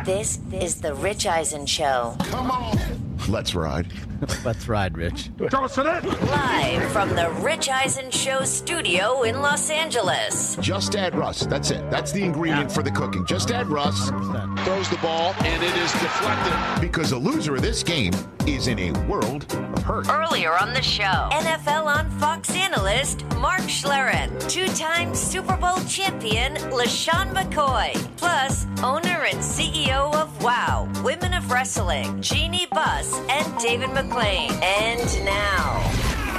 This is The Rich Eisen Show. Come on. Let's ride. Let's ride, Rich. Live from The Rich Eisen Show studio in Los Angeles. Just add rust. That's it. That's the ingredient for the cooking. Just add rust. 100%. Throws the ball, and it is deflected. Because the loser of this game is in a world of hurt. Earlier on the show, NFL on Fox analyst Mark Schlereth, two-time Super Bowl champion LaShawn McCoy, plus owner and CEO of WOW, Women of Wrestling, Jeannie Buss and David McClain. And now,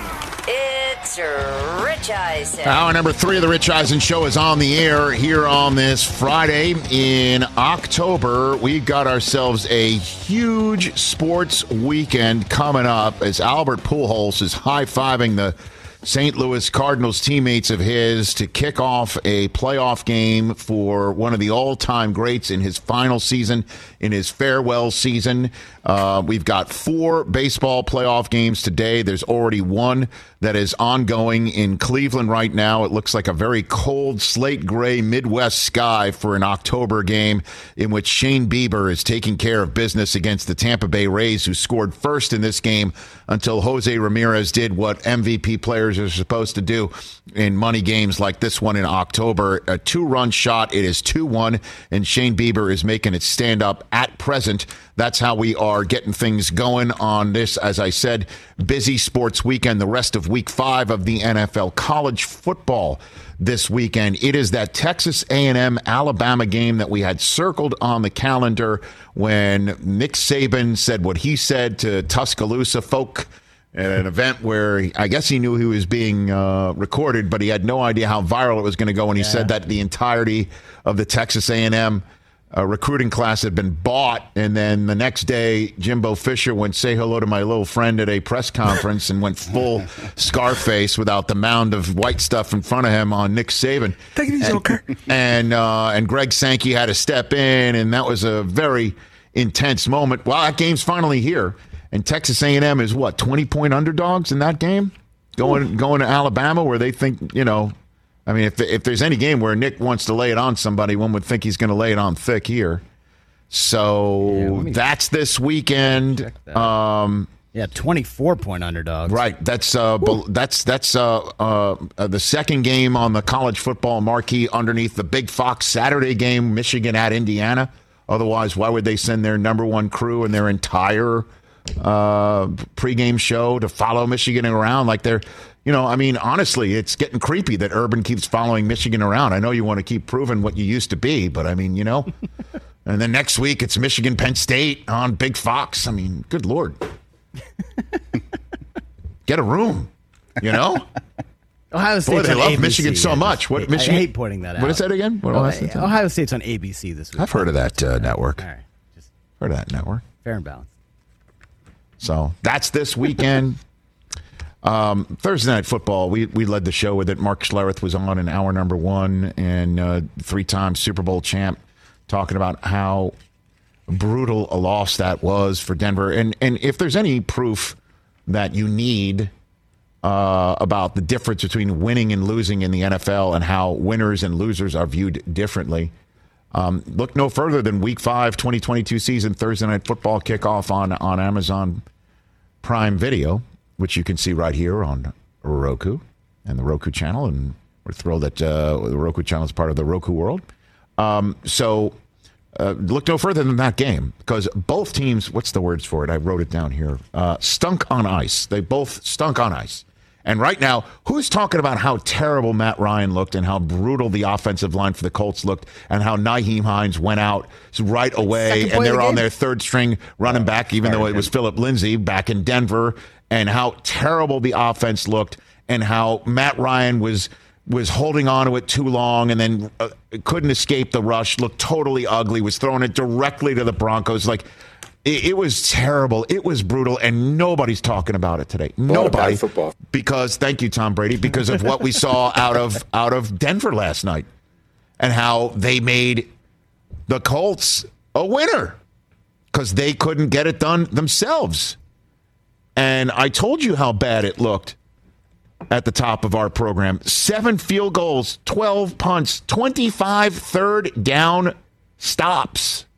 it's Rich Eisen. Hour number 3 of the Rich Eisen Show is on the air here on this Friday in October. We've got ourselves a huge sports weekend coming up as Albert Pujols is high-fiving the St. Louis Cardinals teammates of his to kick off a playoff game for one of the all-time greats in his final season, in his farewell season. We've got 4 baseball playoff games today. There's already one that is ongoing in Cleveland right now. It looks like a very cold, slate gray Midwest sky for an October game in which Shane Bieber is taking care of business against the Tampa Bay Rays, who scored first in this game until Jose Ramirez did what MVP players are supposed to do in money games like this one in October. A 2-run shot. It is 2-1, and Shane Bieber is making it stand up at present. That's how we are getting things going on this, as I said, busy sports weekend, the rest of week 5 of the NFL college football this weekend. It is that Texas A&M Alabama game that we had circled on the calendar when Nick Saban said what he said to Tuscaloosa folk at an event where I guess he knew he was being recorded, but he had no idea how viral it was going to go. And he said that the entirety of the Texas A&M recruiting class had been bought, and then the next day Jimbo Fisher went say hello to my little friend at a press conference and went full Scarface without the mound of white stuff in front of him on Nick Saban. Take it easy, okay? And Greg Sankey had to step in, and that was a very intense moment. Well, that game's finally here, and Texas A&M is what, 20-point underdogs in that game, going to Alabama, where they think, you know. I mean, if there's any game where Nick wants to lay it on somebody, one would think he's going to lay it on thick here. So that's this weekend. 24-point underdogs. Right. That's the second game on the college football marquee underneath the Big Fox Saturday game, Michigan at Indiana. Otherwise, why would they send their number one crew and their entire pregame show to follow Michigan around like they're. You know, I mean, honestly, it's getting creepy that Urban keeps following Michigan around. I know you want to keep proving what you used to be, but I mean, you know. And then next week, it's Michigan, Penn State on Big Fox. I mean, good Lord. Get a room, you know. Ohio State's Boy, they love ABC, Michigan so much. What Michigan? I hate pointing that out. What is that again? Ohio State's on ABC this week. I've heard of that network. All right. Just heard of that network. fair and balanced. So that's this weekend. Thursday Night Football, we led the show with it. Mark Schlereth was on in hour number 1, and 3-time Super Bowl champ, talking about how brutal a loss that was for Denver. And if there's any proof that you need about the difference between winning and losing in the NFL and how winners and losers are viewed differently, look no further than Week 5, 2022 season, Thursday Night Football kickoff on Amazon Prime Video, which you can see right here on Roku and the Roku channel. And we're thrilled that the Roku channel is part of the Roku world. So look no further than that game, because both teams, what's the words for it? I wrote it down here. Stunk on ice. They both stunk on ice. And right now, who's talking about how terrible Matt Ryan looked and how brutal the offensive line for the Colts looked and how Nyheim Hines went out right away and they're on their third string running back, even though it was Philip Lindsay back in Denver, and how terrible the offense looked and how Matt Ryan was holding on to it too long and then couldn't escape the rush, looked totally ugly, was throwing it directly to the Broncos. Like, it was terrible. It was brutal, and nobody's talking about it today. Nobody. Football. Because, thank you, Tom Brady, because of what we saw out of Denver last night and how they made the Colts a winner because they couldn't get it done themselves. And I told you how bad it looked at the top of our program. 7 field goals, 12 punts, 25 third down stops.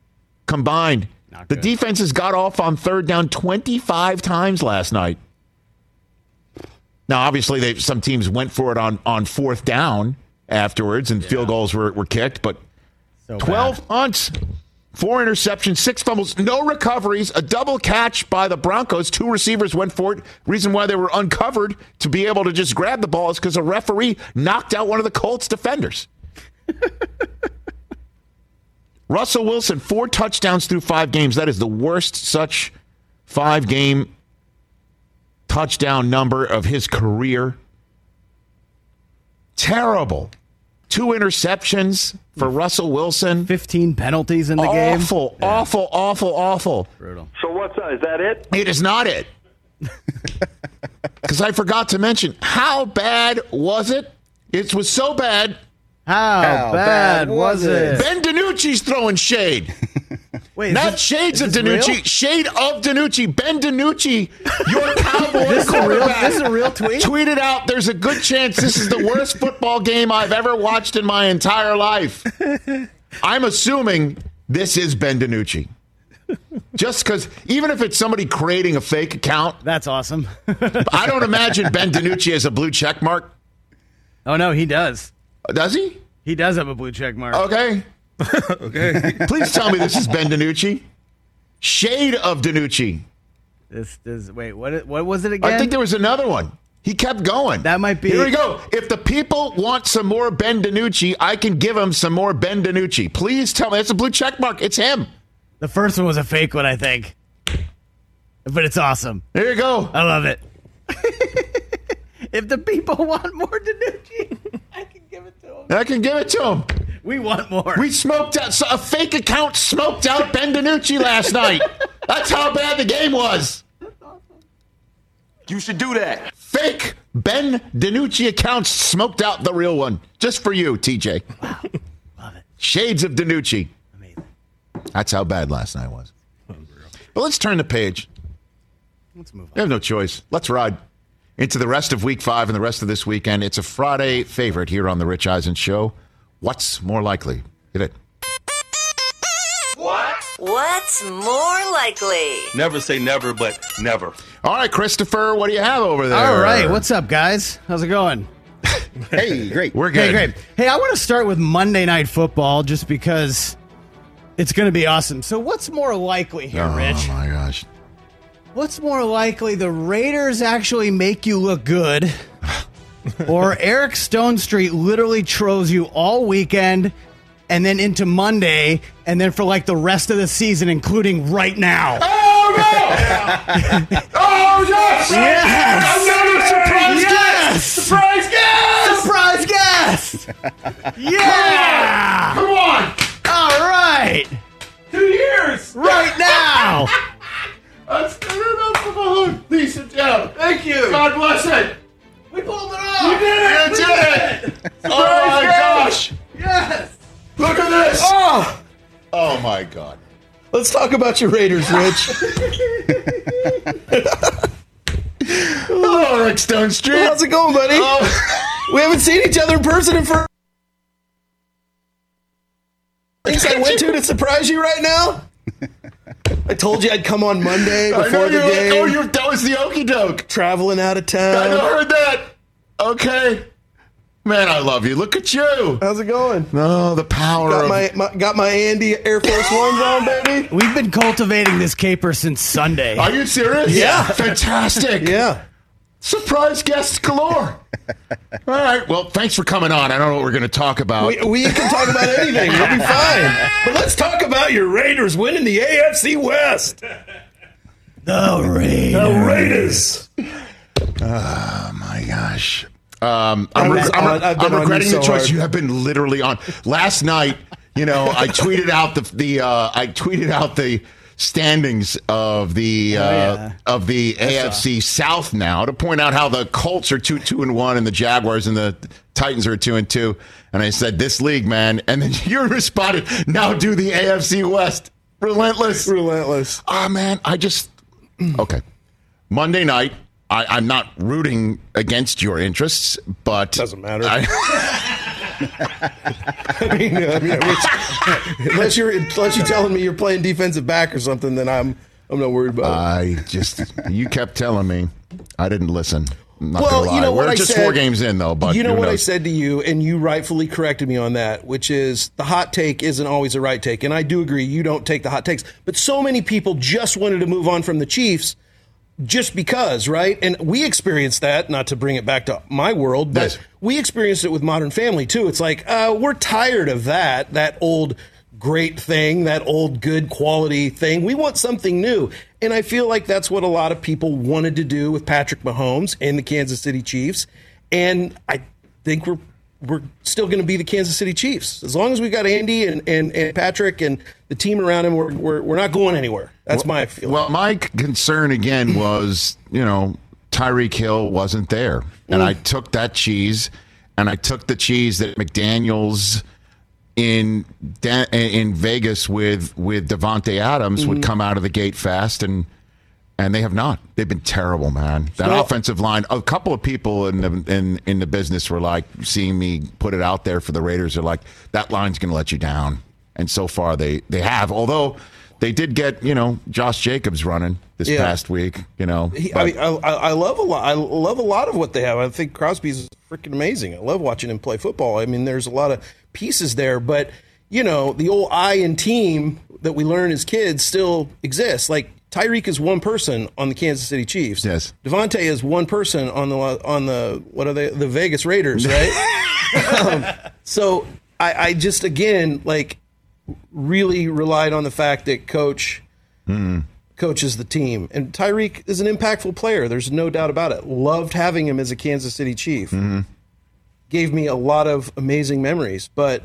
combined. Not The good. defenses got off on third down 25 times last night. Now, obviously, some teams went for it on fourth down afterwards, and field goals were kicked, but So 12 bad. punts, 4 interceptions, 6 fumbles, no recoveries, a double catch by the Broncos. 2 receivers went for it. Reason why they were uncovered to be able to just grab the ball is because a referee knocked out one of the Colts defenders. Russell Wilson, 4 touchdowns through 5 games. That is the worst such 5-game touchdown number of his career. Terrible. 2 interceptions for Russell Wilson. 15 penalties in the game. Awful. Brutal. So what's that? Is that it? It is not it. Because I forgot to mention, how bad was it? It was so bad. How bad was it? Ben DiNucci's throwing shade. Wait, is Not this- shades of is this DiNucci, real? shade of DiNucci. Ben DiNucci, your Cowboy This is a real- quarterback, this is a real tweet? tweeted out, there's a good chance this is the worst football game I've ever watched in my entire life. I'm assuming this is Ben DiNucci. Just because, even if it's somebody creating a fake account, That's awesome. I don't imagine Ben DiNucci has a blue check mark. Oh, no, he does. Does he? He does have a blue check mark. Okay. Okay. Please tell me this is Ben DiNucci. Shade of DiNucci. Wait, what was it again? I think there was another one. He kept going. That might be- Here we go. If the people want some more Ben DiNucci, I can give them some more Ben DiNucci. Please tell me. It's a blue check mark. It's him. The first one was a fake one, I think. But it's awesome. Here you go. I love it. If the people want more DiNucci, I can give it to them. I can give it to him. We want more. We smoked out. So a fake account smoked out Ben DiNucci last night. That's how bad the game was. You should do that. Fake Ben DiNucci accounts smoked out the real one. Just for you, TJ. Wow. Love it. Shades of DiNucci. Amazing. That's how bad last night was. But let's turn the page. Let's move on. We have no choice. Let's ride into the rest of week 5 and the rest of this weekend. It's a Friday favorite here on the Rich Eisen Show. What's more likely? Hit it. What's more likely? Never say never, but never. All right, Christopher, what do you have over there? All right, what's up, guys? How's it going? Hey, great. We're good. Okay, great. Hey, I want to start with Monday Night Football just because it's going to be awesome. So what's more likely here, Rich? Oh, my gosh. What's more likely, the Raiders actually make you look good, or Eric Stonestreet literally trolls you all weekend and then into Monday and then for like the rest of the season, including right now? Oh, no! Oh, yes! Yes! Another surprise guest! Surprise guest! Yeah! Come on! All right! 2 years! Right now! Let's turn it up for balloon. Lisa down. Thank you. God bless it. We pulled it off! You did it! You did it! Oh, my gosh! Yes! Look at this! Oh, Oh, my God. let's talk about your Raiders, Rich. Hello, Rick Stonestreet. How's it going, buddy? Oh. We haven't seen each other in person in for. Things I went to surprise you right now. I told you I'd come on Monday I know before the you're like, game. that was the okie doke. Traveling out of I town. heard that. Okay. Man, I love you. Look at you. How's it going? Oh, the power Got my Andy Air Force Ones on, baby. We've been cultivating this caper since Sunday. Are you serious? Yeah. Fantastic. Yeah. Surprise guests galore. All right. Well, thanks for coming on. I don't know what we're going to talk about. We can talk about anything. We'll be fine. But let's talk about your Raiders winning the AFC West. The Raiders. The Raiders. Oh, my gosh. I'm I've been on regretting you the so choice. hard. You have been literally on. Last night, I tweeted out the standings of the AFC South now to point out how the Colts are 2-1 and the Jaguars and the Titans are 2-2. And I said, this league, man. And then you responded, now do the AFC West. Relentless. Oh, man. Okay. Monday night. I'm not rooting against your interests, but Doesn't matter. I mean, unless you're telling me you're playing defensive back or something, then I'm not worried about it. You kept telling me. I didn't listen. Not Well, gonna lie. you know what We're I just said- 4 games in, though. But You know who what I knows? said to you, and you rightfully corrected me on that, which is the hot take isn't always a right take. And I do agree, you don't take the hot takes. But so many people just wanted to move on from the Chiefs just because, right? And we experienced that, not to bring it back to my world, but Yes. we experienced it with Modern Family, too. It's like, we're tired of that old great thing, that old good quality thing. We want something new. And I feel like that's what a lot of people wanted to do with Patrick Mahomes and the Kansas City Chiefs. And I think we're still going to be the Kansas City Chiefs. As long as we got Andy and Patrick and the team around him, we're not going anywhere. That's my feeling. Well, my concern again was, Tyreek Hill wasn't there. And I took that cheese, and I took the cheese that McDaniels in Vegas with Devontae Adams would come out of the gate fast, and they have not. They've been terrible, man. That offensive line. A couple of people in the business were like, seeing me put it out there for the Raiders, are like, that line's going to let you down. And so far they have. Although they did get Josh Jacobs running this past week. I love a lot. I love a lot of what they have. I think Crosby's freaking amazing. I love watching him play football. I mean, there's a lot of pieces there, but the old I in team that we learn as kids still exists. Like Tyreek is one person on the Kansas City Chiefs. Yes. Devontae is one person on the what are they? The Vegas Raiders, right? So I just again really relied on the fact that coach coaches the team, and Tyreek is an impactful player. There's no doubt about it. Loved having him as a Kansas City Chief. Gave me a lot of amazing memories, but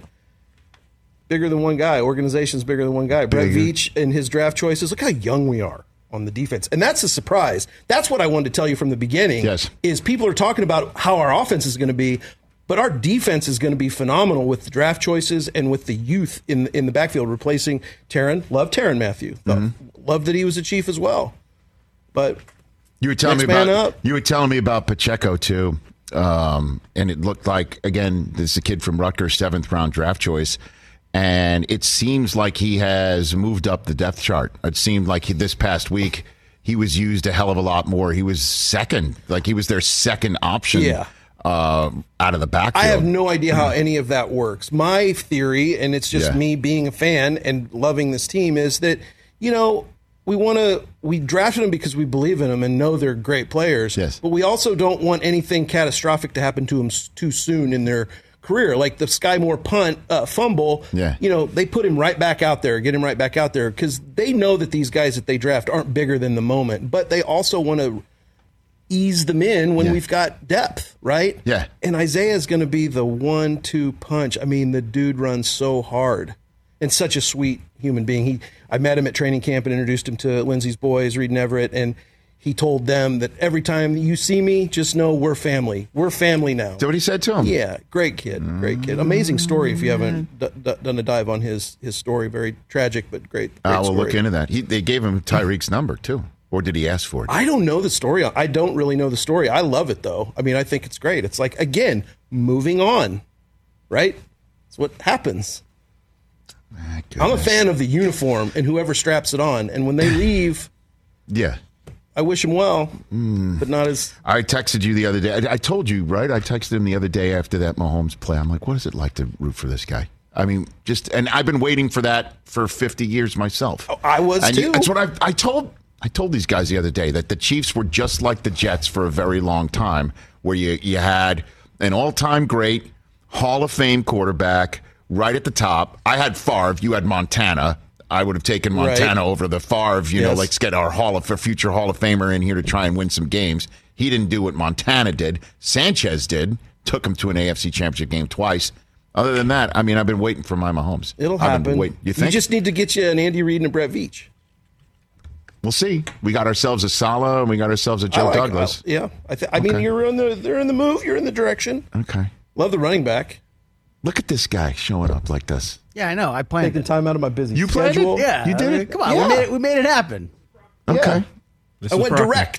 bigger than one guy. Organization's bigger than one guy. Brett Veach and his draft choices. Look how young we are on the defense. And that's a surprise. That's what I wanted to tell you from the beginning. Yes. Is people are talking about how our offense is going to be, but our defense is going to be phenomenal with the draft choices and with the youth in the backfield replacing Tyrann. Love Tyrann Mathieu. Love that he was a Chief as well. But you were telling me about Pacheco too. And it looked like, again, this is a kid from Rutgers, 7th round draft choice. And it seems like he has moved up the depth chart. It seemed like this past week he was used a hell of a lot more. He was second, like he was their second option out of the backfield. I have no idea how any of that works. My theory, and it's just me being a fan and loving this team, is that, we drafted them because we believe in them and know they're great players. Yes. But we also don't want anything catastrophic to happen to them too soon in their career. Like the Sky Moore fumble, they put him right back out there, get him right back out there, because they know that these guys that they draft aren't bigger than the moment, but they also want to ease them in when we've got depth, right? Yeah. And Isaiah's going to be the 1-2 punch. I mean, the dude runs so hard and such a sweet human being. I met him at training camp and introduced him to Lindsay's boys, Reed and Everett, and he told them that every time you see me, just know we're family. We're family now. Is that what he said to him? Yeah, great kid. Amazing story if you haven't done a dive on his story. Very tragic, but great We'll story. look into that. They gave him Tyreek's number, too. Or did he ask for it? I don't know the story. I don't really know the story. I love it, though. I mean, I think it's great. It's like, again, moving on, right? It's what happens. I'm a fan of the uniform and whoever straps it on. And when they leave, I wish him well, but not as... I texted you the other day. I told you, right? I texted him the other day after that Mahomes play. I'm like, what is it like to root for this guy? I mean, and I've been waiting for that for 50 years myself. Oh, I was, too. That's what I told these guys the other day, that the Chiefs were just like the Jets for a very long time, where you had an all-time great Hall of Fame quarterback right at the top. I had Favre. You had Montana. I would have taken Montana over the Favre. Let's get our future Hall of Famer in here to try and win some games. He didn't do what Montana did. Sanchez did. Took him to an AFC Championship game twice. Other than that, I mean, I've been waiting for my Mahomes. It'll happen. You think? You just need to get you an Andy Reid and a Brett Veach. We'll see. We got ourselves a Salah and we got ourselves a Joe Douglas. I mean, they're in the move. You're in the direction. Okay. Love the running back. Look at this guy showing up like this. Yeah, I know. I planned Taking time out of my busy You planned schedule. it? Yeah, You did it? Come on, we made it happen. Okay. I went direct.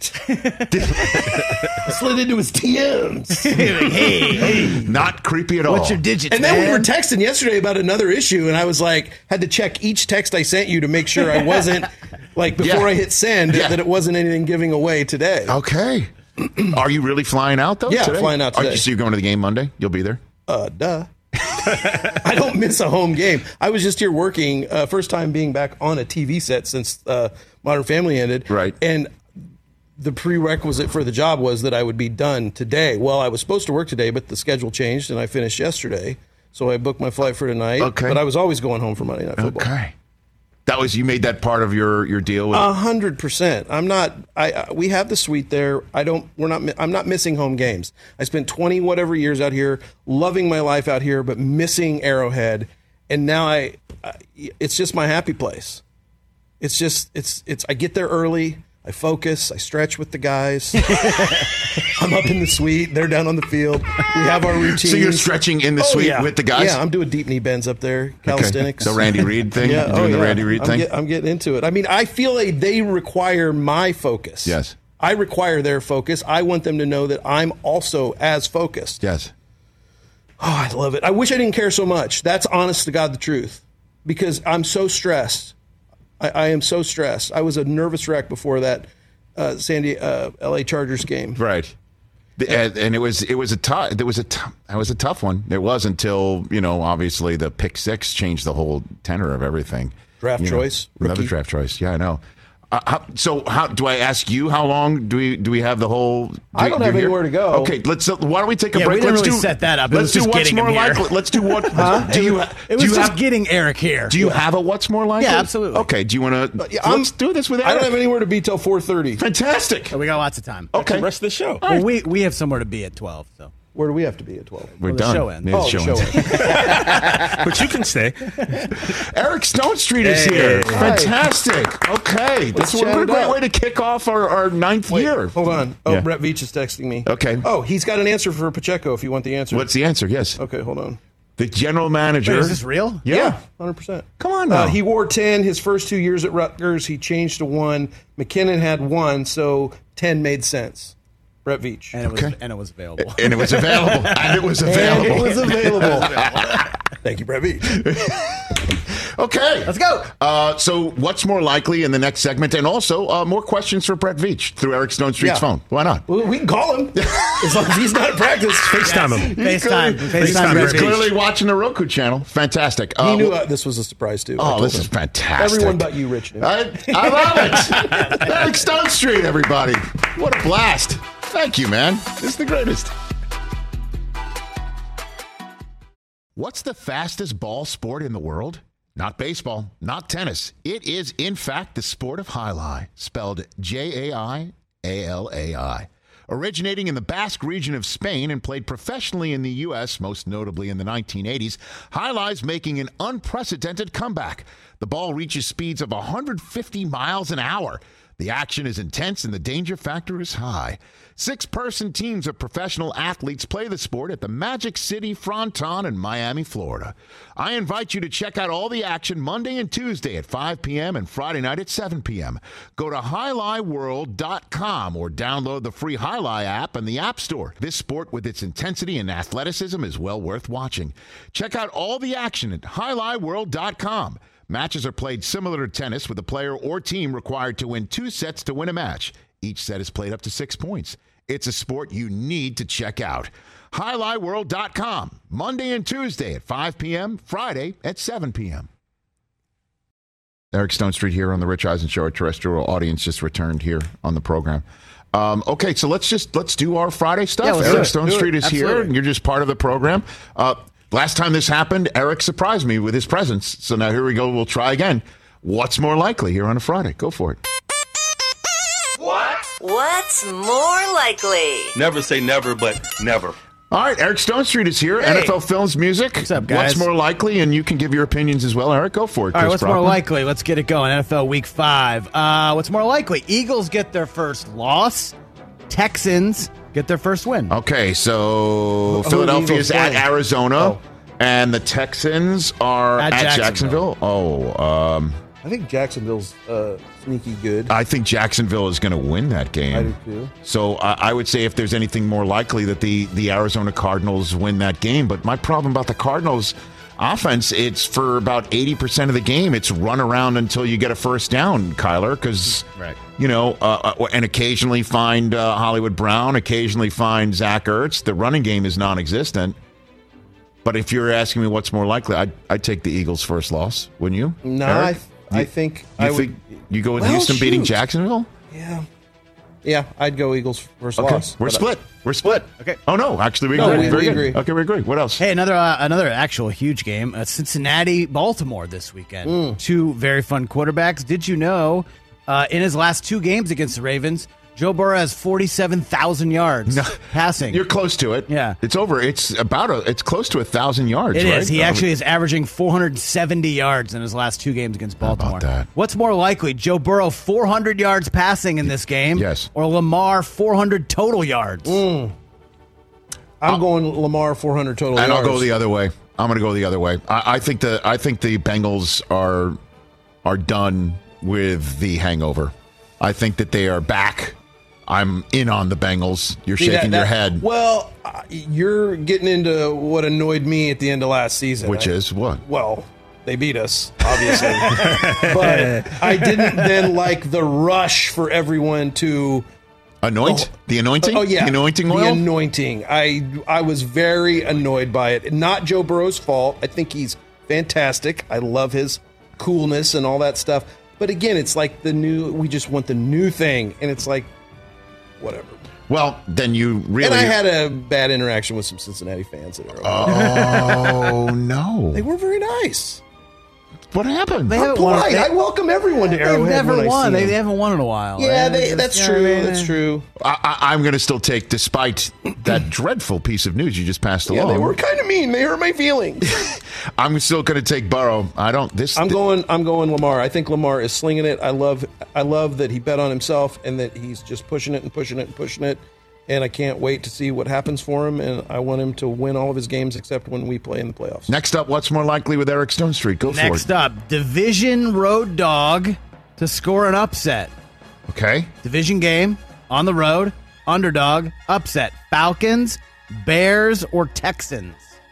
Slid into his DMs. hey, Not creepy at all. what's your digits, And then man? we were texting yesterday about another issue, and I was like, had to check each text I sent you to make sure I wasn't, like, before Yeah. I hit send, Yeah. that it wasn't anything giving away today. Okay. Are you really flying out, though? Yeah, today? flying out today. So you're going to the game Monday? You'll be there? Duh. I don't miss a home game. I was just here working, first time being back on a TV set since Modern Family ended. Right. And the prerequisite for the job was that I would be done today. Well, I was supposed to work today, but the schedule changed, and I finished yesterday. So I booked my flight for tonight. Okay. But I was always going home for Monday Night Football. Okay. You made that part of your deal with 100%. I'm not. We have the suite there. I'm not missing home games. I spent 20 whatever years out here, loving my life out here, but missing Arrowhead, and now it's just my happy place. It's just I get there early. I focus. I stretch with the guys. I'm up in the suite. They're down on the field. We have our routines. So you're stretching in the suite yeah. with the guys? Yeah, I'm doing deep knee bends up there, calisthenics. The Randy Reid thing? Yeah, You're doing the Randy Reid thing? I'm getting into it. I mean, I feel like they require my focus. Yes. I require their focus. I want them to know that I'm also as focused. Yes. Oh, I love it. I wish I didn't care so much. That's honest to God the truth. Because I'm so stressed. I am so stressed. I was a nervous wreck before that LA Chargers game. Right. And it was a tough one. It was until, obviously the pick six changed the whole tenor of everything. Draft choice. Another Rookie. draft choice. Yeah, I know. So how do I ask you? How long do we have the whole? I don't have anywhere to go. Okay, let's. Why don't we take a Yeah, break? we didn't let's really set that up. It Let's was do just what's getting more him here. likely. Let's do what? Do you? It do was you just have? getting Eric here. Do you have a what's more likely? Yeah, absolutely. Okay. Do you want to? Yeah, let's do this with Eric. I don't have anywhere to be till 4:30. Fantastic. We got lots of time. Okay. The rest of the show. Well, we have somewhere to be at 12. So Where do we have to be at 12? We're the done. show ends. Yeah, the Oh, show show ends. it. But you can stay. Eric Stone Street is here. Fantastic. Okay. That's chat what a it great out. way to kick off our ninth year. Hold on. Oh, Yeah. Brett Veach is texting me. Okay. Oh, he's got an answer for Pacheco if you want the answer. What's the answer? Yes. Okay, hold on. The general manager. wait, is this real? Yeah. 100%. Come on now. He wore 10 his first 2 years at Rutgers. He changed to 1. McKinnon had 1, so 10 made sense. Brett Veach. And it was Okay. available. And it was available. And it was available. And it was available. Thank you, Brett Veach. Okay. Let's go. So what's more likely in the next segment? And also more questions for Brett Veach through Eric Stone Street's Yeah. phone. Why not? Well, we can call him as long as he's not at practice. FaceTime him. FaceTime. He's FaceTime. Brett Veach. clearly watching the Roku channel. Fantastic. He knew this was a surprise, too. I Oh, told this him. is fantastic. Everyone but you, Rich. knew. I love it. Eric Stone Street, everybody. What a blast. Thank you, man. This is the greatest. What's the fastest ball sport in the world? Not baseball, not tennis. It is, in fact, the sport of Jai-Alai, spelled Jaialai. Originating in the Basque region of Spain and played professionally in the U.S., most notably in the 1980s, Jai-Alai's making an unprecedented comeback. The ball reaches speeds of 150 miles an hour. The action is intense and the danger factor is high. 6-person teams of professional athletes play the sport at the Magic City Fronton in Miami, Florida. I invite you to check out all the action Monday and Tuesday at 5 p.m. and Friday night at 7 p.m. Go to JaiAlaiWorld.com or download the free Jai-Alai app in the App Store. This sport with its intensity and athleticism is well worth watching. Check out all the action at JaiAlaiWorld.com. Matches are played similar to tennis, with a player or team required to win 2 sets to win a match. Each set is played up to 6 points. It's a sport you need to check out. JaiAlaiWorld.com, Monday and Tuesday at 5 p.m., Friday at 7 p.m. Eric Stone Street here on the Rich Eisen Show. Our terrestrial audience just returned here on the program. Okay, so let's do our Friday stuff. Yeah, let's do Eric it. Stone Do it. Street is here, Absolutely. and you're just part of the program. Last time this happened, Eric surprised me with his presence. So now here we go. We'll try again. What's more likely here on a Friday? Go for it. What's more likely? Never say never, but never. All right, Eric Stone Street is here. Hey. NFL Films Music. What's up, guys? What's more likely? And you can give your opinions as well. Eric, go for it. All right, Chris what's more Brockman. likely? Let's get it going. NFL Week 5. What's more likely? Eagles get their first loss. Texans get their first win. Okay, so Who Philadelphia Eagles is at playing? Arizona, Oh. and the Texans are At at Jacksonville. Jacksonville. I I think Jacksonville's sneaky good. I think Jacksonville is going to win that I game. do too. So I would say if there's anything more likely that the Arizona Cardinals win that game. But my problem about the Cardinals offense, it's for about 80% of the game, it's run around until you get a first down, Kyler, because, and occasionally find Hollywood Brown, occasionally find Zach Ertz. The running game is non-existent. But if you're asking me what's more likely, I'd take the Eagles' first loss, wouldn't you? No, Eric? I think You I would. think you go with Houston beating Jacksonville? Yeah, I'd go Eagles first loss. We're but, split. We're split. Okay. Oh no, actually we No, agree. we Very good. agree. Okay, we agree. What else? Hey, another actual huge game. Cincinnati, Baltimore this weekend. Two very fun quarterbacks. Did you know in his last two games against the Ravens, Joe Burrow has 47,000 yards passing. You're close to it. Yeah. It's over. It's close to 1,000 yards. It right? is. He actually is averaging 470 yards in his last two games against Baltimore. about that? What's more likely, Joe Burrow 400 yards passing in this game? Yes. Or Lamar 400 total yards? I'm going Lamar 400 total And yards. I'll go the other way. I'm going to go the other way. I think the Bengals are done with the hangover. I think that they are back. I'm in on the Bengals. You're See, shaking your head. Well, you're getting into what annoyed me at the end of last season. Which is what? Well, they beat us, obviously. But I didn't then like the rush for everyone to... Anoint? The anointing? Oh, yeah. The anointing oil? The anointing. I was very annoyed by it. Not Joe Burrow's fault. I think he's fantastic. I love his coolness and all that stuff. But again, it's like we just want the new thing. And it's like, whatever. Well, then you really... And I had a bad interaction with some Cincinnati fans at Arrowhead. Oh, no. They were very nice. What happened? They haven't Polite. won. I welcome everyone to They've Arrowhead. never when I won. see They them. haven't won in a while. Yeah, right? that's You know true. what I mean? That's true. I'm going to still take, despite that dreadful piece of news you just passed Yeah, along. they were kind of mean. They hurt my feelings. I'm still going to take Burrow. I'm going Lamar. I think Lamar is slinging it. I love that he bet on himself and that he's just pushing it and pushing it and pushing it. And I can't wait to see what happens for him. And I want him to win all of his games except when we play in the playoffs. Next up, what's more likely with Eric Stone Street? Go for it. Next up, division road dog to score an upset. Okay. Division game on the road, underdog, upset. Falcons, Bears, or Texans?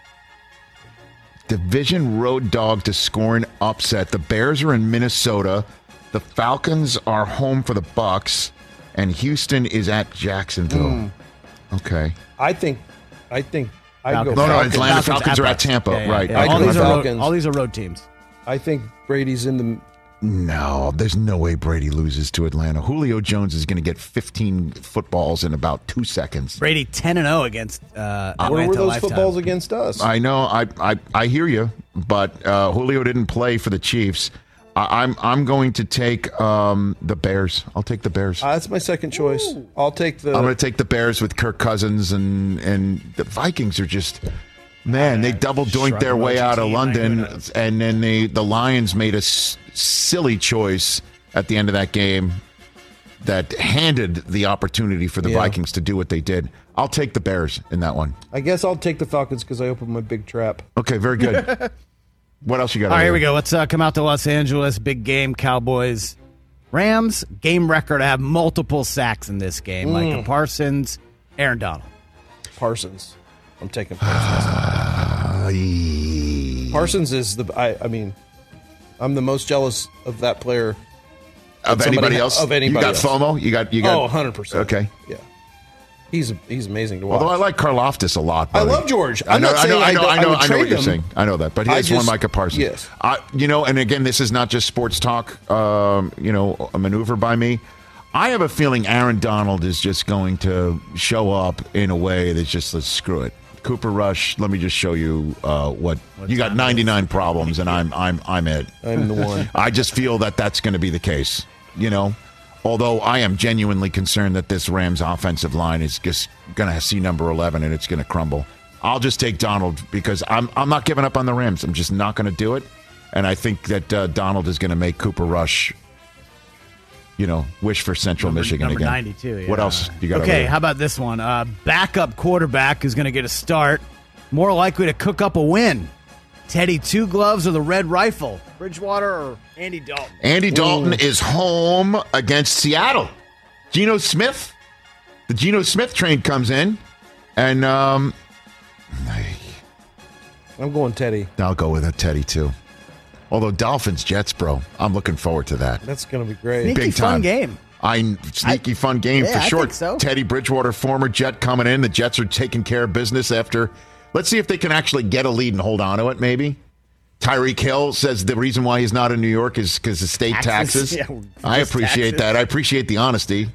Division road dog to score an upset. The Bears are in Minnesota. The Falcons are home for the Bucks. And Houston is at Jacksonville. Okay. I think I'd go Falcons. No, Falcons. Atlanta Falcons are at Tampa. Yeah, yeah, Right. yeah. I'd All, go these are road, Falcons. all these are road teams. I think Brady's in the... No, there's no way Brady loses to Atlanta. Julio Jones is going to get 15 footballs in about 2 seconds. Brady 10-0 against Atlanta Where were those lifetime. footballs against us? I know. I hear you, but Julio didn't play for the Chiefs. I'm going to take the Bears. I'll take the Bears. That's my second choice. I'll take the... I'm going to take the Bears with Kirk Cousins, and the Vikings are just, man, they double doinked their way out of London, and then the Lions made a silly choice at the end of that game that handed the opportunity for the Vikings to do what they did. I'll take the Bears in that one. I guess I'll take the Falcons because I opened my big trap. Okay, very good. What else you got? All right, here we go. Let's come out to Los Angeles. Big game, Cowboys. Rams, game record to have multiple sacks in this game. Micah Parsons, Aaron Donald. Parsons. I'm taking Parsons. Parsons is I mean, I'm the most jealous of that player. Of anybody else? Of anybody You got else. FOMO? You got. Oh, 100%. Okay. Yeah. He's amazing to watch. Although I like Karlaftis a lot. I buddy. love George. I know I what would trade you're them. saying. I know that, but I here's one just- Micah Parsons. yes. And again, this is not just sports talk. A maneuver by me. I have a feeling Aaron Donald is just going to show up in a way that's just let's screw it. Cooper Rush. Let me just show you what you got. 99 problems, and I'm it. I'm the one. I just feel that that's going to be the case. Although I am genuinely concerned that this Rams offensive line is just going to see number 11 and it's going to crumble. I'll just take Donald because I'm not giving up on the Rams. I'm just not going to do it. And I think that Donald is going to make Cooper Rush, wish for Central Michigan number again. 92. Yeah. What else you got? Okay, how about this one? Backup quarterback who's going to get a start, more likely to cook up a win. Teddy Two Gloves or the Red Rifle? Bridgewater or Andy Dalton? Andy Dalton is home against Seattle. Geno Smith. The Geno Smith train comes in. And I'm going Teddy. I'll go with a Teddy, too. Although Dolphins, Jets, bro. I'm looking forward to that. That's going to be great. Sneaky Big fun time. game. Sneaky fun game for I sure. think so. Teddy Bridgewater, former Jet, coming in. The Jets are taking care of business after. Let's see if they can actually get a lead and hold on to it, maybe. Tyreek Hill says the reason why he's not in New York is because of state taxes. Yeah, I appreciate taxes. that. I appreciate the honesty.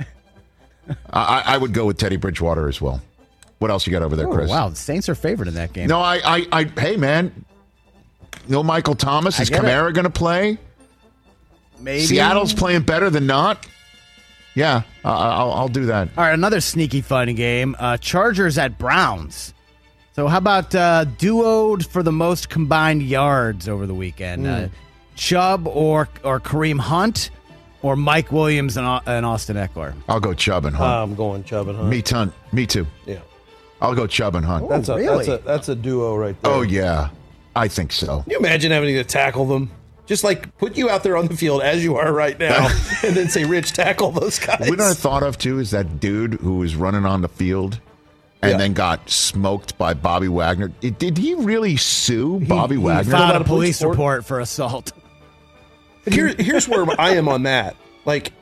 I would go with Teddy Bridgewater as well. What else you got over there, Chris? Wow, the Saints are favored in that game. No, hey, man. No Michael Thomas. Is get it. Kamara going to play? Maybe. Seattle's playing better than not. Yeah, I'll do that. All right, another sneaky fun game. Chargers at Browns. So how about duoed for the most combined yards over the weekend? Chubb or Kareem Hunt or Mike Williams and Austin Eckler? I'll go Chubb and Hunt. I'm going Chubb and Hunt. Me too. Yeah. I'll go Chubb and Hunt. That's a duo right there. Oh, yeah. I think so. Can you imagine having to tackle them? Just like put you out there on the field as you are right now and then say, Rich, tackle those guys. What I thought of, too, is that dude who was running on the field and then got smoked by Bobby Wagner. Did he really sue Bobby Wagner? Filed out a a police police report for assault. But here's where I am on that. Like,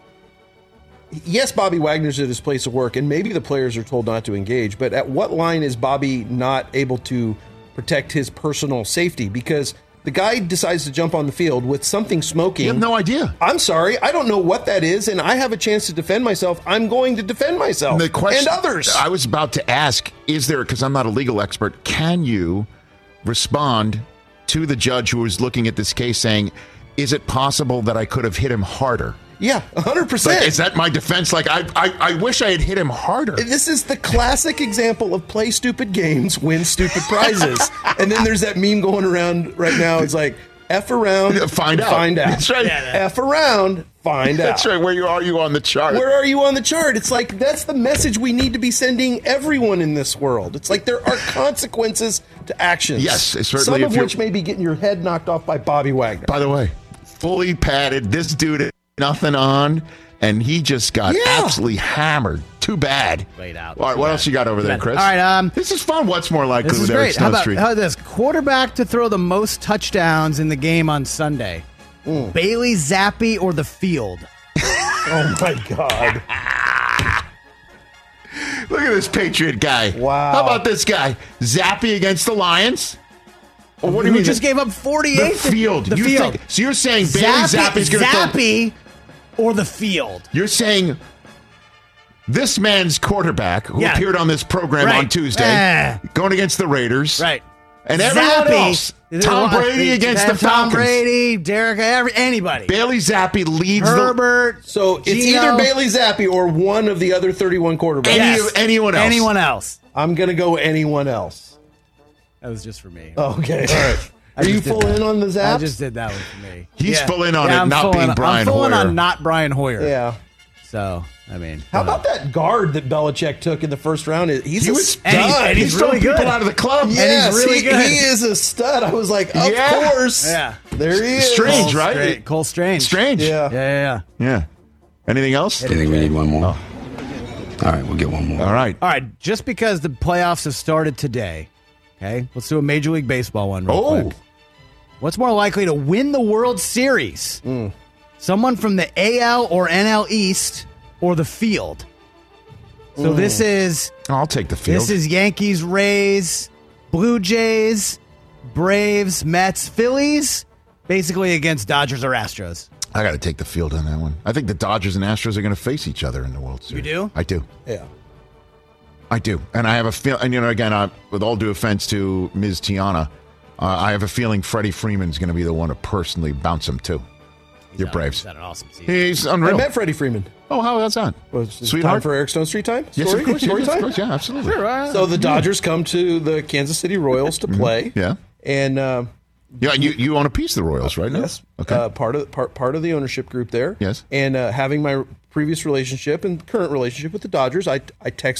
yes, Bobby Wagner's at his place of work, and maybe the players are told not to engage, but at what line is Bobby not able to protect his personal safety? Because the guy decides to jump on the field with something smoking. You have no idea. I'm sorry, I don't know what that is, and I have a chance to defend myself. I'm going to defend myself The question, and others. I was about to ask, is there, because I'm not a legal expert, can you respond to the judge who was looking at this case saying, is it possible that I could have hit him harder? Yeah, 100%. Like, is that my defense? Like, I wish I had hit him harder. This is the classic example of play stupid games, win stupid prizes. And then there's that meme going around right now. It's like, F around, Find out. Find out. That's right. F around, find out. That's right. Where are you on the chart? Where are you on the chart? It's like, that's the message we need to be sending everyone in this world. It's like there are consequences to actions. Yes, certainly Some if of you're- which may be getting your head knocked off by Bobby Wagner. By the way, fully padded. This dude had nothing on, and he just got absolutely hammered. Too bad. Laid out. All right, what else you got over there, bad. Chris? All right, this is fun. What's more likely This is with Eric great. How Stone Street? about this? Quarterback to throw the most touchdowns in the game on Sunday. Bailey Zappi or the field? Oh, my God. Look at this Patriot guy. Wow. How about this guy? Zappy against the Lions? Or what do you Who mean? just gave up 48? The field. The You field. think- so you're saying Bailey Zappi's going to throw... Zappi or the field? You're saying this man's quarterback, who Yeah. appeared on this program Right. on Tuesday, going against the Raiders. Right. And everyone else, Tom Brady against the Tom Falcons. Brady, Derek, anybody. Bailey Zappi leads Herbert. So it's Geno. either Bailey Zappi or one of the other 31 quarterbacks. anyone else. Anyone else. I'm going to go anyone else. That was just for me. Okay, all right. Are you just did full that. in on the Zaps? I just did that one for me. He's full in on it, I'm not full being in- Brian I'm full in Hoyer. on not Brian Hoyer. Yeah. So, I mean. How about that guard that Belichick took in the first round? He's He a was- stud. and he's throwing really good. people out of the club. Yes, he's really good. He is a stud. I was like, of Yeah. course. Yeah. There he is. Strange, right? Cole Strange. Strange. Yeah. Yeah. Yeah. Anything else? Do you think we need one more? All right, we'll get one more. All right. All right, just because the playoffs have started today, okay, let's do a Major League Baseball one real quick. What's more likely to win the World Series? Someone from the AL or NL East or the field? So this is I'll take the field. This is Yankees, Rays, Blue Jays, Braves, Mets, Phillies, basically against Dodgers or Astros. I got to take the field on that one. I think the Dodgers and Astros are going to face each other in the World Series. You do? I do. Yeah. I do. And I have a feel. And, again, with all due offense to Ms. Tiana, I have a feeling Freddie Freeman's going to be the one to personally bounce him, too. Your Braves. He's had an awesome season. He's I unreal. met Freddie Freeman. Oh, how's that? Was it Sweetheart? time for Eric Stone Street time? Yes, Story? of course. Story Yes, time? of course. Yeah, absolutely. So the Dodgers come to the Kansas City Royals to play. Yeah. And Yeah, you own a piece of the Royals, right? now? yes, Okay. part of the ownership group there. Yes. And having my previous relationship and current relationship with the Dodgers, I texted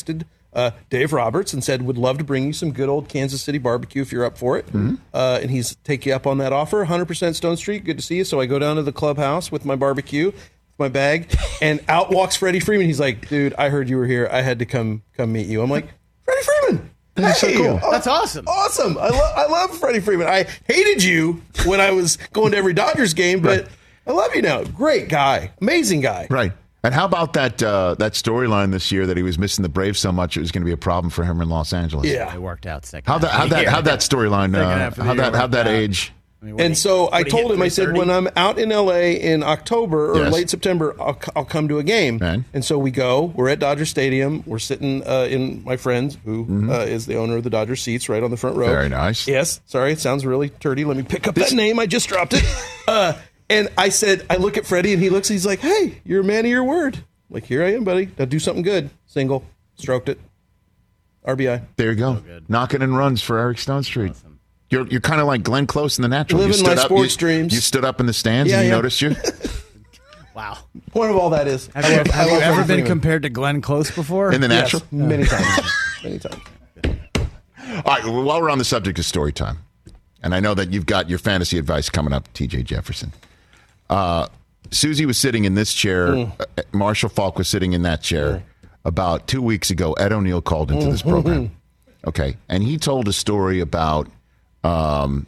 Dave Roberts and said, would love to bring you some good old Kansas City barbecue if you're up for it. And he's take you up on that offer. 100% Stone Street. Good to see you. So I go down to the clubhouse with my barbecue, my bag, and out walks Freddie Freeman. He's like, dude, I heard you were here. I had to come meet you. I'm like, Freddie Freeman. That's so cool. That's awesome. Awesome. I love Freddie Freeman. I hated you when I was going to every Dodgers game, but I love you now. Great guy. Amazing guy. Right. And how about that that storyline this year that he was missing the Braves so much it was going to be a problem for him in Los Angeles? Yeah. It worked out second. How'd that storyline how'd that age? And so I told him, I said, when I'm out in L.A. in October or late September, I'll come to a game. Man. And so we go. We're at Dodger Stadium. We're sitting in my friend, who is the owner of the Dodger seats, right on the front row. Very nice. Yes. Sorry, it sounds really turdy. Let me pick up that name. I just dropped it. And I said, I look at Freddie, and he looks. He's like, hey, you're a man of your word. I'm like, here I am, buddy. Now do something good. Single. Stroked it. RBI. There you go. Knocking in runs for Eric Stone Street. Awesome. You're kind of like Glenn Close in The Natural. Living my sports dreams. You stood up in the stands and he noticed you? Wow. Point of all that is, have you ever been compared to Glenn Close before? In The Natural? Yes, many times. Many times. All right, well, while we're on the subject of story time, and I know that you've got your fantasy advice coming up, TJ Jefferson. Susie was sitting in this chair. Marshall Falk was sitting in that chair. About 2 weeks ago, Ed O'Neill called into this program. Okay, and he told a story about a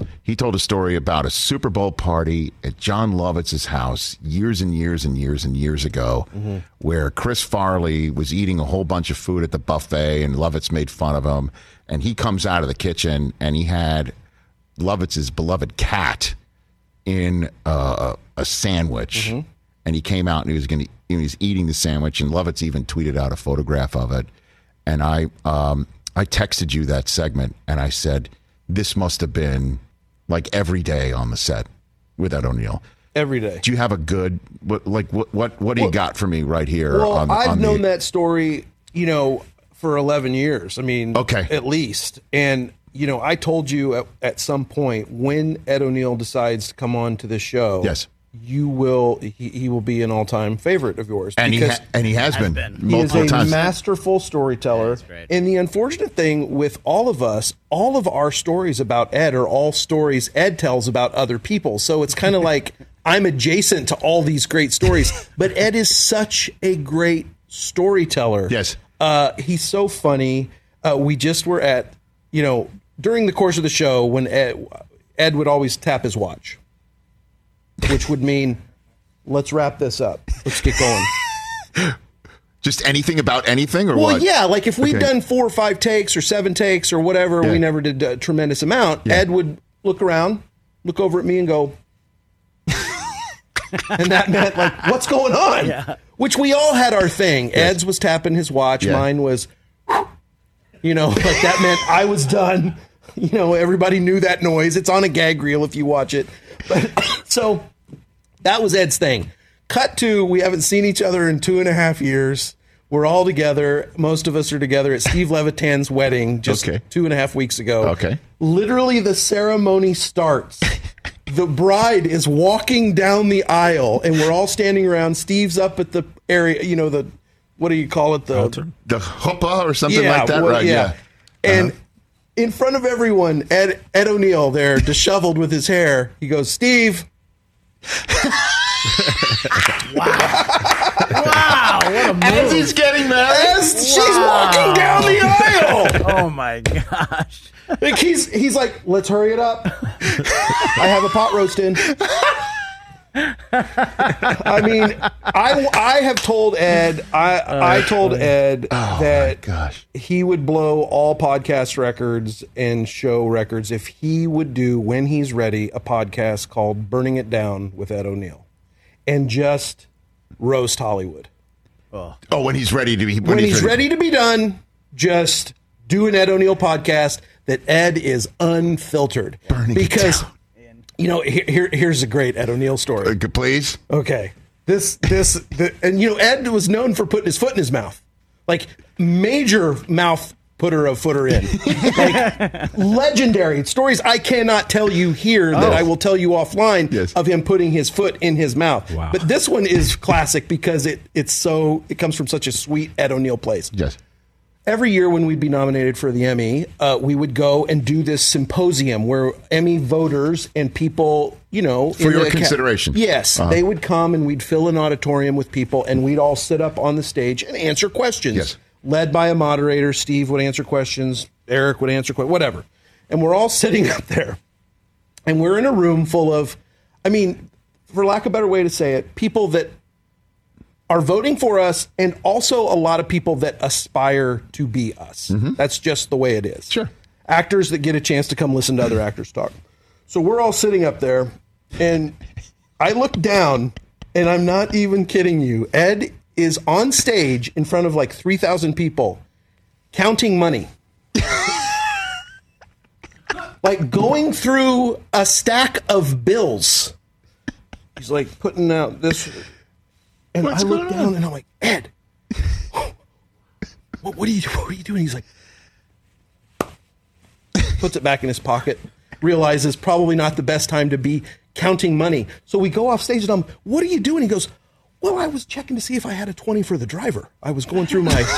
Super Bowl party at John Lovitz's house years and years and years and years ago, where Chris Farley was eating a whole bunch of food at the buffet, and Lovitz made fun of him. And he comes out of the kitchen, and he had Lovitz's beloved cat in a sandwich, and he came out and he was eating the sandwich, and Lovitz even tweeted out a photograph of it. And I texted you that segment, and I said, this must have been like every day on the set with Ed O'Neill. Every day. Do you have a good what do you got for me right here? Well, I've known that story, for 11 years. I mean, at least. And I told you at some point when Ed O'Neill decides to come on to this show, yes, you will. He will be an all-time favorite of yours, and he has been multiple he is a times. Masterful storyteller. And the unfortunate thing with all of us, all of our stories about Ed are all stories Ed tells about other people. So it's kind of like I'm adjacent to all these great stories, but Ed is such a great storyteller. Yes, he's so funny. We just were at during the course of the show when Ed would always tap his watch, which would mean, let's wrap this up. Let's get going. Just anything about anything, or what? Well, yeah, like if we'd done 4 or 5 takes or 7 takes or whatever, we never did a tremendous amount. Yeah. Ed would look around, look over at me and go, and that meant like, what's going on? Yeah. Which we all had our thing. Yes. Ed's was tapping his watch. Yeah. Mine was, like that meant I was done. Everybody knew that noise. It's on a gag reel if you watch it. But, so that was Ed's thing. Cut to, we haven't seen each other in 2.5 years. We're all together. Most of us are together at Steve Levitan's wedding just 2.5 weeks ago. Okay. Literally the ceremony starts. The bride is walking down the aisle, and we're all standing around. Steve's up at the area, the, what do you call it? The chuppah or something like that, right? Yeah. And in front of everyone, Ed O'Neill there, disheveled with his hair, he goes, Steve. Wow, what a move. As he's getting married. As she's walking down the aisle. Oh, my gosh. Like he's like, let's hurry it up. I have a pot roast in. I mean, I have told Ed, I told Ed that he would blow all podcast records and show records if he would do, when he's ready, a podcast called Burning It Down with Ed O'Neill and just roast Hollywood. Oh, when he's ready to be when he's ready to be done, just do an Ed O'Neill podcast that Ed is unfiltered. Burning it down. Here's a great Ed O'Neill story. Please. Okay. Ed was known for putting his foot in his mouth, like major mouth putter of footer in, like legendary stories I cannot tell you here that I will tell you offline of him putting his foot in his mouth. Wow. But this one is classic because it comes from such a sweet Ed O'Neill place. Yes. every year when we'd be nominated for the Emmy, we would go and do this symposium where Emmy voters and people, for your consideration. Yes, they would come and we'd fill an auditorium with people and we'd all sit up on the stage and answer questions. Yes. Led by a moderator. Steve would answer questions. Eric would answer questions, whatever. And we're all sitting up there. And we're in a room full of, for lack of a better way to say it, people that are voting for us, and also a lot of people that aspire to be us. Mm-hmm. That's just the way it is. Sure. Actors that get a chance to come listen to other actors talk. So we're all sitting up there, and I look down, and I'm not even kidding you. Ed is on stage in front of like 3,000 people, counting money. Like going through a stack of bills. He's like putting out this... And I look down and I'm like, Ed, what are you doing? He's like, puts it back in his pocket, realizes probably not the best time to be counting money. So we go off stage and I'm, what are you doing? He goes, well, I was checking to see if I had a 20 for the driver. I was going through my...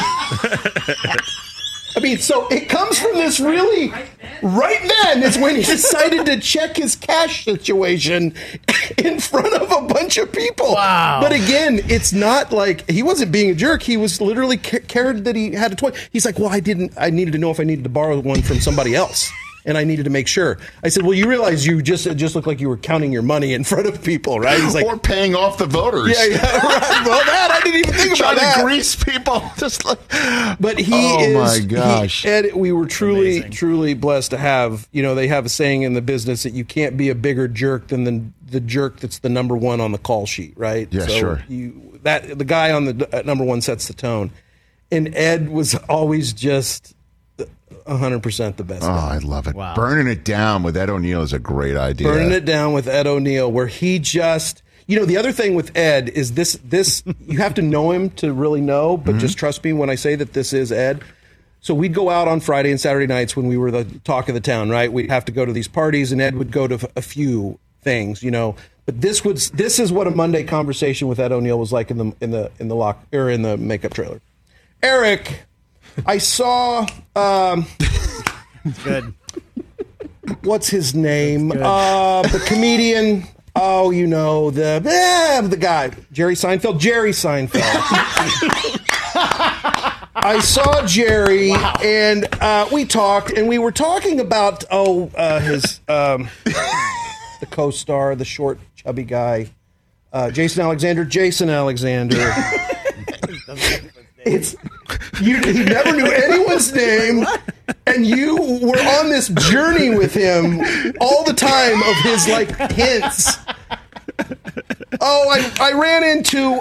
so it comes from this really, right then is when he decided to check his cash situation in front of a bunch of people. Wow. But again, it's not like, he wasn't being a jerk. He was literally cared that he had a toy. He's like, well, I needed to know if I needed to borrow one from somebody else. And I needed to make sure. I said, well, you realize it just looked like you were counting your money in front of people, right? He's like, or paying off the voters. Yeah, right. Well, that, I didn't even think about that. Trying to grease people. Just like, but my gosh. Ed, we were truly blessed to have, they have a saying in the business that you can't be a bigger jerk than the jerk that's the number one on the call sheet, right? Yeah, so sure. The guy on the number one sets the tone. And Ed was always just 100% the best. Oh, guy. I love it. Wow. Burning it down with Ed O'Neill is a great idea. Burning it down with Ed O'Neill, where he just, the other thing with Ed is this you have to know him to really know, but just trust me when I say that this is Ed. So we'd go out on Friday and Saturday nights when we were the talk of the town, right? We'd have to go to these parties, and Ed would go to a few things, But this is what a Monday conversation with Ed O'Neill was like in the makeup trailer. Eric, I saw. Good. What's his name? The comedian. Oh, the guy, Jerry Seinfeld. Jerry Seinfeld. I saw Jerry, and we talked, and we were talking about his the co-star, the short, chubby guy, Jason Alexander. You never knew anyone's name, and you were on this journey with him all the time of his hints. I ran into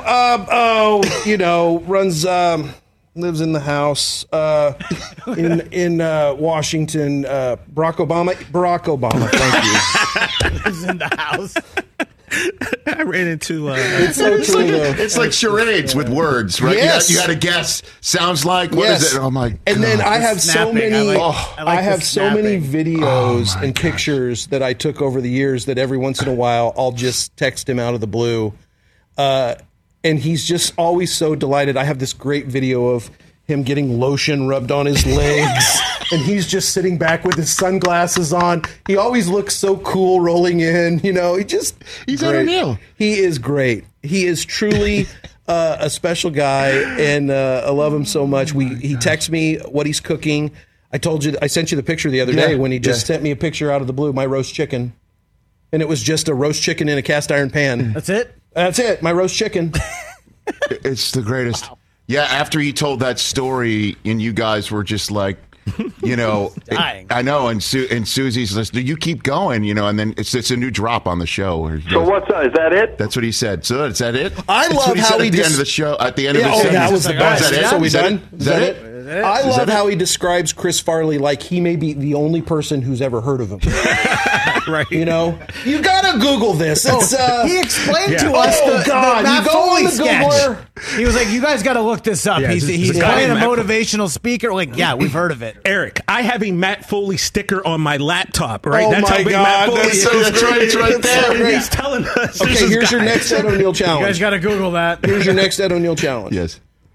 lives in the house in Washington. Barack Obama. Thank you. Lives in the house. I ran into. It's like charades with words, right? Yes. You had to guess. Sounds like what is it? Oh my God! And then I have so many. I have so many videos and pictures that I took over the years that every once in a while I'll just text him out of the blue, and he's just always so delighted. I have this great video of him getting lotion rubbed on his legs. And he's just sitting back with his sunglasses on. He always looks so cool rolling in. He's Ed O'Neill. He is great. He is truly a special guy, and I love him so much. He texts me what he's cooking. I sent you the picture the other day when he just sent me a picture out of the blue, my roast chicken. And it was just a roast chicken in a cast iron pan. That's it? That's it, my roast chicken. It's the greatest. Wow. Yeah, after he told that story, and you guys were just like, dying. I know, and Susie's listening. You keep going, and then it's a new drop on the show. So what's that? Is that it? That's what he said. So is that it? I love how he at the end of the show. At the end of the show, that was the best. Is that it? So we done? Is that it? I love how he describes Chris Farley like he may be the only person who's ever heard of him. Right. You gotta Google this. It's, he explained to us the Matt Foley sketch. He was like, you guys got to look this up. Yeah, he's playing a motivational speaker. Like, yeah, we've heard of it. Eric, I have a Matt Foley sticker on my laptop, right? Oh, That's my how big God. Matt Foley That's is. so That's right. It's right there. He's telling us. Okay, here's your next Ed O'Neill challenge. You guys got to Google that. Here's your next Ed O'Neill challenge. Yes.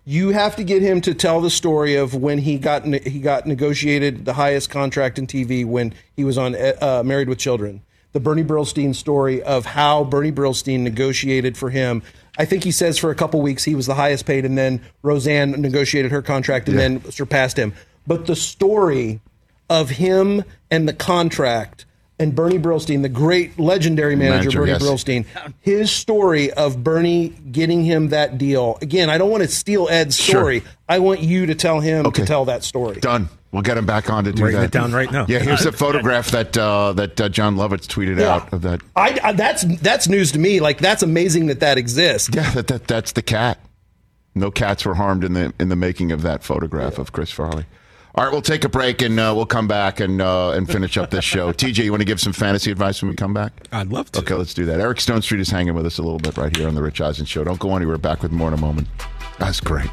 You have to get him to tell the story of when he got negotiated the highest contract in TV when he was on Married with Children. The Bernie Brillstein story of how Bernie Brillstein negotiated for him. I think he says for a couple weeks he was the highest paid, and then Roseanne negotiated her contract and then surpassed him. But the story of him and the contract and Bernie Brillstein, the great legendary manager Bernie Brillstein, his story of Bernie getting him that deal. Again, I don't want to steal Ed's story. Sure. I want you to tell him to tell that story. Done. We'll get him back on to do Writing that. it down right now. Yeah, here's the photograph that John Lovitz tweeted out of that. That's news to me. Like, that's amazing that exists. Yeah, that's the cat. No cats were harmed in the making of that photograph of Chris Farley. All right, we'll take a break, and we'll come back and finish up this show. TJ, you want to give some fantasy advice when we come back? I'd love to. Okay, let's do that. Eric Stone Street is hanging with us a little bit right here on The Rich Eisen Show. Don't go anywhere. Back with more in a moment. That's great.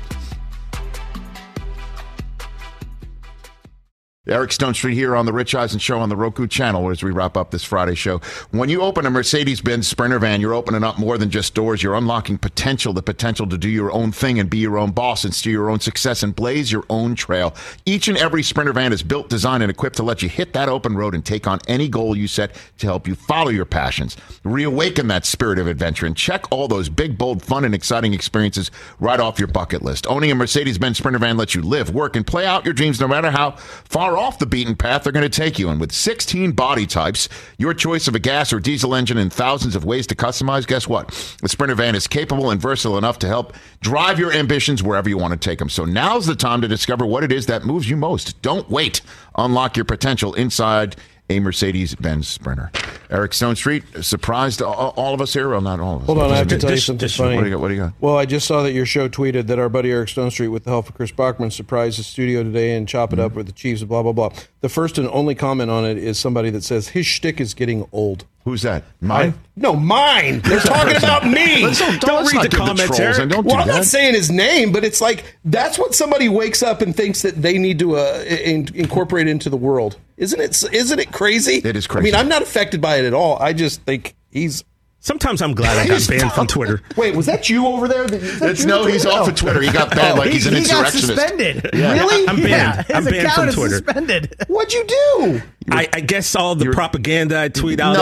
Eric Stone Street here on The Rich Eisen Show on the Roku channel as we wrap up this Friday show. When you open a Mercedes-Benz Sprinter van, you're opening up more than just doors. You're unlocking potential, the potential to do your own thing and be your own boss and steer your own success and blaze your own trail. Each and every Sprinter van is built, designed, and equipped to let you hit that open road and take on any goal you set to help you follow your passions. Reawaken that spirit of adventure and check all those big, bold, fun, and exciting experiences right off your bucket list. Owning a Mercedes-Benz Sprinter van lets you live, work, and play out your dreams no matter how far off the beaten path they're going to take you. And with 16 body types, your choice of a gas or diesel engine, and thousands of ways to customize, guess what? The Sprinter van is capable and versatile enough to help drive your ambitions wherever you want to take them. So now's the time to discover what it is that moves you most. Don't wait. Unlock your potential inside a Mercedes-Benz Sprinter. Eric Stone Street, surprised all of us here? Well, not all of us. Hold on, I have to tell you something funny. What do you got? Well, I just saw that your show tweeted that our buddy Eric Stone Street, with the help of Chris Bachman, surprised the studio today and chop it up with the Chiefs, blah, blah, blah. The first and only comment on it is somebody that says his shtick is getting old. Who's that? Mine? No, mine. They're talking about me. Don't read the comments, Eric. I'm not saying his name, but it's like that's what somebody wakes up and thinks that they need to incorporate into the world. Isn't it crazy? It is crazy. I mean, I'm not affected by it at all. I just think he's... Sometimes I'm glad I got banned from Twitter. Wait, was that you over there? He's off of Twitter. He got banned like he's an insurrectionist. He got suspended. Yeah. Really? I'm banned. His I'm banned account from is Twitter. Suspended. What'd you do? I guess all the propaganda I tweet out. No,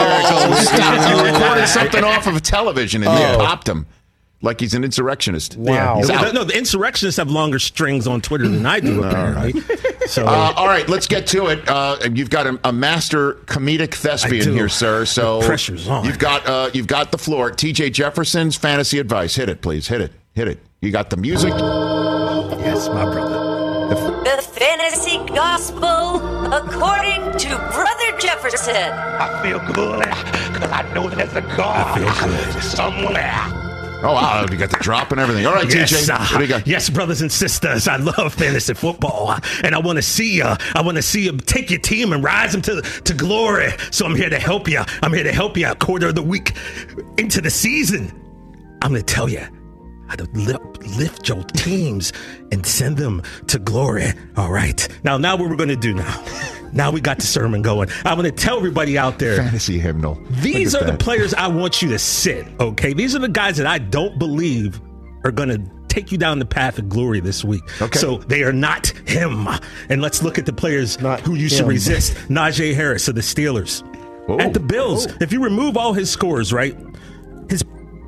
there. you recorded something off of a television and they popped him. Like he's an insurrectionist. Wow. Yeah. No, the insurrectionists have longer strings on Twitter than I do, apparently. So, all right, let's get to it. You've got a master comedic thespian here, sir. So the pressure's on. You've got the floor. TJ Jefferson's fantasy advice. Hit it, please. Hit it. You got the music. Yes, my brother. The fantasy gospel according to Brother Jefferson. I feel good because I know there's a God somewhere. Oh, wow, you got the drop and everything. All right, yes, TJ, what do you got? Yes, brothers and sisters, I love fantasy football, and I want to see you. I want to see you take your team and rise them to glory. So I'm here to help you. I'm here to help you a quarter of the week into the season. I'm going to tell you how to lift your teams and send them to glory. All right. Now what we're going to do now. Now we got the sermon going. I'm going to tell everybody out there. Fantasy hymnal. These are the players I want you to sit, okay? These are the guys that I don't believe are going to take you down the path of glory this week. Okay. So they are not him. And let's look at the players who you should resist. Najee Harris of the Steelers. Whoa. At the Bills, if you remove all his scores, right, his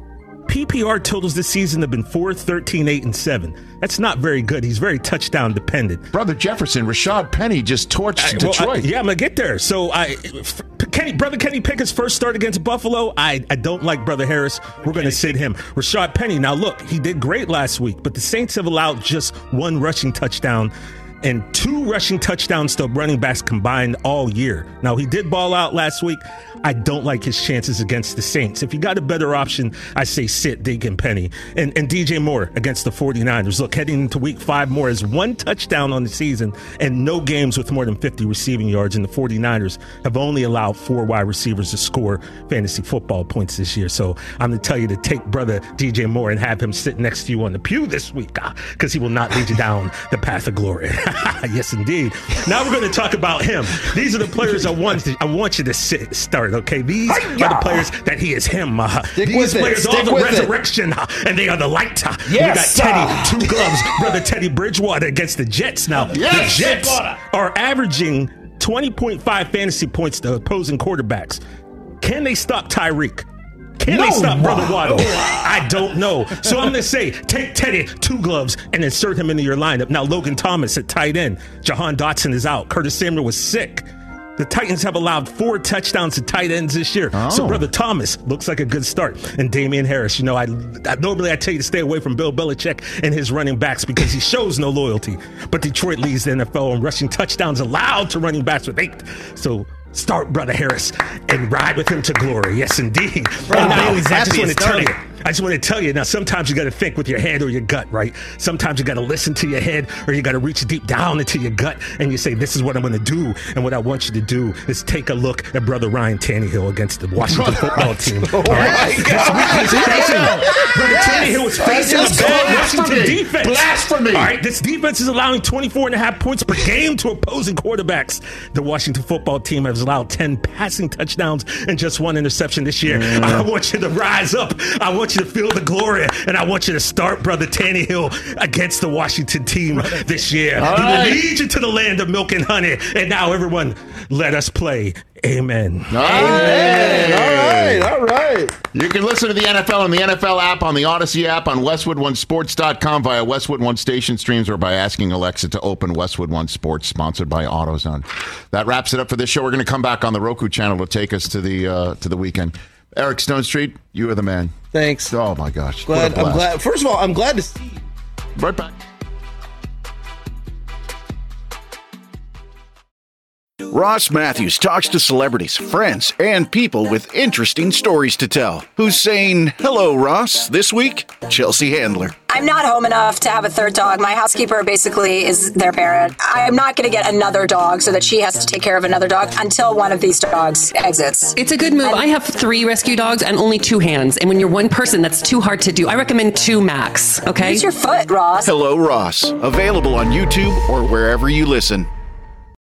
PPR totals this season have been 4, 13, 8, and 7. That's not very good. He's very touchdown dependent. Brother Jefferson, Rashad Penny just torched Detroit. I'm going to get there. So Brother Kenny Pickett's first start against Buffalo, I don't like Brother Harris. We're going to sit him. Rashad Penny, now look, he did great last week, but the Saints have allowed just 1 rushing touchdown and 2 rushing touchdowns to running backs combined all year. Now, he did ball out last week. I don't like his chances against the Saints. If you got a better option, I say sit Deacon Penny. And DJ Moore against the 49ers. Look, heading into week 5, Moore has 1 touchdown on the season and no games with more than 50 receiving yards. And the 49ers have only allowed 4 wide receivers to score fantasy football points this year. So I'm going to tell you to take brother DJ Moore and have him sit next to you on the pew this week because he will not lead you down the path of glory. Yes, indeed. Now we're going to talk about him. These are the players I want you to start, okay? These are the players that he is him. These players are the resurrection, and they are the light. Yes, we got Teddy, 2 gloves, brother Teddy Bridgewater against the Jets. Now, the Jets are averaging 20.5 fantasy points to opposing quarterbacks. Can they stop Tyreek? Can they stop Brother Waddle? I don't know. So I'm going to say, take Teddy, 2 gloves, and insert him into your lineup. Now, Logan Thomas at tight end. Jahan Dotson is out. Curtis Samuel was sick. The Titans have allowed 4 touchdowns to tight ends this year. So Brother Thomas looks like a good start. And Damian Harris, you know, I normally tell you to stay away from Bill Belichick and his running backs because he shows no loyalty. But Detroit leads the NFL in rushing touchdowns allowed to running backs with 8. So start Brother Harris and ride with him to glory. Yes, indeed. I just want to tell you, now sometimes you got to think with your head or your gut, right? Sometimes you got to listen to your head or you got to reach deep down into your gut and you say, this is what I'm going to do. And what I want you to do is take a look at Brother Ryan Tannehill against the Washington football team. All right? Brother Tannehill is facing a bad Washington defense. Blasphemy. All right, this defense is allowing 24.5 points per game to opposing quarterbacks. The Washington football team has allowed 10 passing touchdowns and just 1 interception this year. I want you to rise up. I want you to feel the glory, and I want you to start Brother Tannehill against the Washington team this year. He will lead you to the land of milk and honey. And now, everyone, let us play. Amen. All right. All right. You can listen to the NFL on the NFL app, on the Odyssey app, on WestwoodOneSports.com via Westwood One station streams, or by asking Alexa to open Westwood One Sports, sponsored by AutoZone. That wraps it up for this show. We're going to come back on the Roku channel to take us to the weekend. Eric Stone Street, you are the man. Thanks. Oh my gosh. I'm glad. First of all, I'm glad to see you. Right back. Ross Matthews talks to celebrities, friends, and people with interesting stories to tell. Who's saying, hello, Ross, this week? Chelsea Handler. I'm not home enough to have a 3rd dog. My housekeeper basically is their parent. I'm not going to get another dog so that she has to take care of another dog until one of these dogs exits. It's a good move. I have 3 rescue dogs and only 2 hands. And when you're one person, that's too hard to do. I recommend 2 max, okay? Use your foot, Ross. Hello, Ross. Available on YouTube or wherever you listen.